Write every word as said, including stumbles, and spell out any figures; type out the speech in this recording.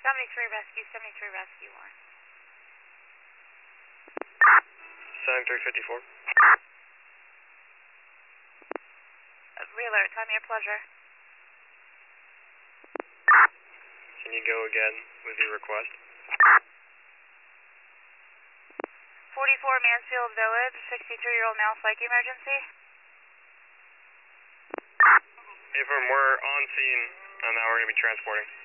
seventy-three rescue, seventy-three rescue one. seventy-three fifty-four. Uh, Realer, time your pleasure. Can you go again with your request? forty-four Mansfield Village, sixty-three-year-old male psych emergency. Affirm, we're on scene, and now we're going to be transporting.